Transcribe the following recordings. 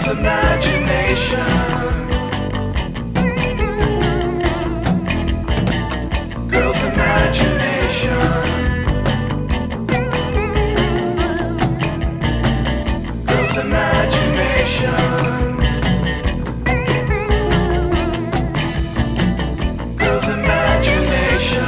Girl's imagination. Girl's imagination. Girl's imagination. Girl's imagination.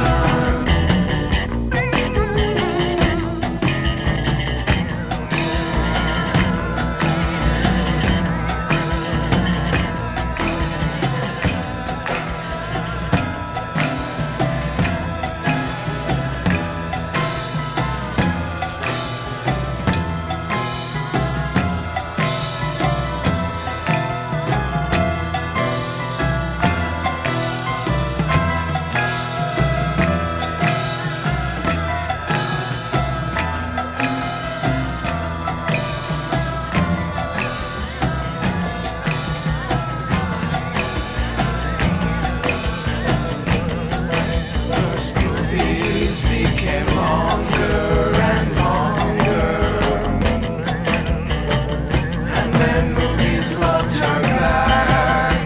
Became longer and longer, and then movies loved her back.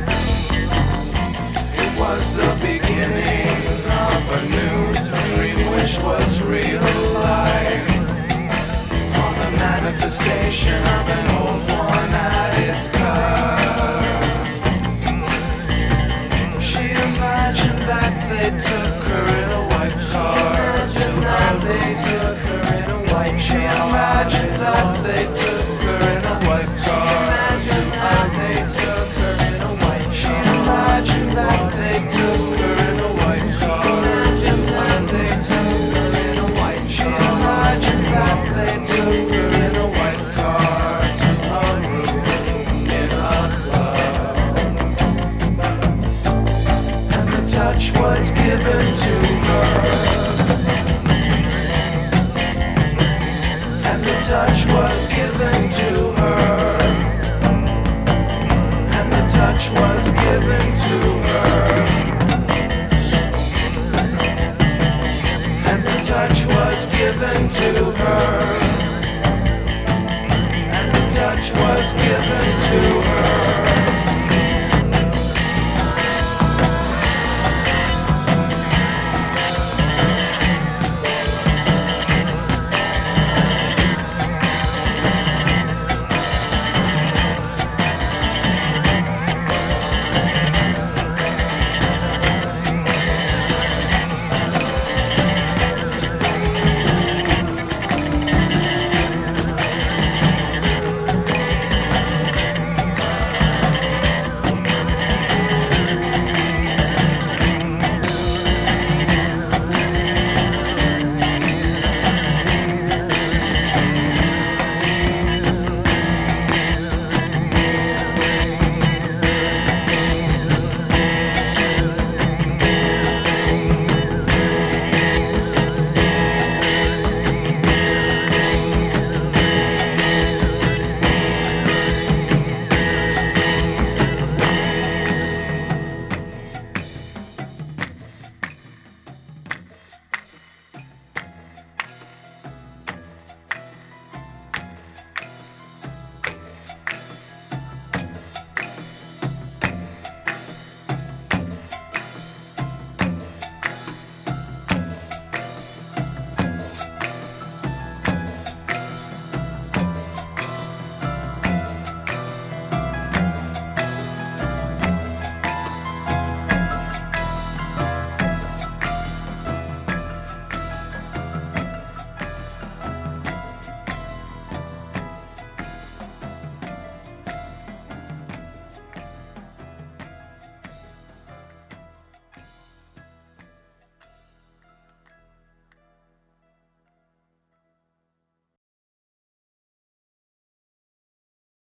It was the beginning of a new dream which was real life, or the manifestation of an old one at its cusp. She imagined that they took her in a white car. They took her in a white car. She imagined that they took her in a white car. They took her in a white car. She imagined that they took her in a white car. They took her in a white car. She imagined that they took her in a white car to a room in a club, and the touch was given to her. Touch was given to her, and the touch was given to her, and the touch was given to her, and the touch was given